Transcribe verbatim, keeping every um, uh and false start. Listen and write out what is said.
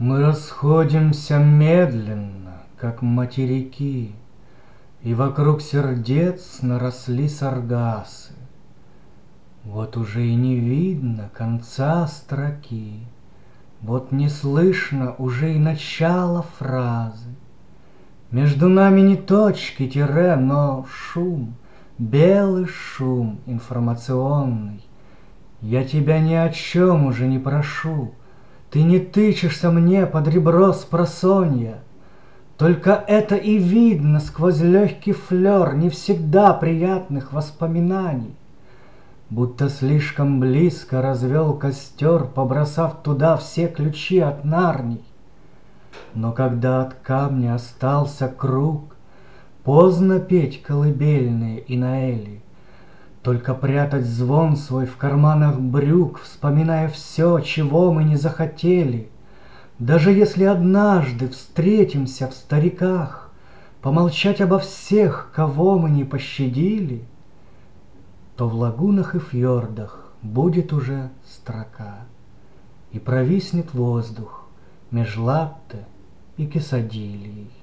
Мы расходимся медленно, как материки, И вокруг сердец наросли саргасы. Вот уже и не видно конца строки, Вот не слышно уже и начала фразы. Между нами не точки тире, но шум, белый шум информационный. Я тебя ни о чем уже не прошу, Ты не тычешься мне под ребро спросонья. Только это и видно сквозь легкий флер Не всегда приятных воспоминаний. Будто слишком близко развел костер, Побросав туда все ключи от Нарний. Но когда от камня остался круг, Поздно петь колыбельные и наэли, Только прятать звон свой в карманах брюк, Вспоминая все, чего мы не захотели. Даже если однажды встретимся в стариках, Помолчать обо всех, кого мы не пощадили, То в лагунах и фьордах будет уже строка, И провиснет воздух меж латте и кесадилией.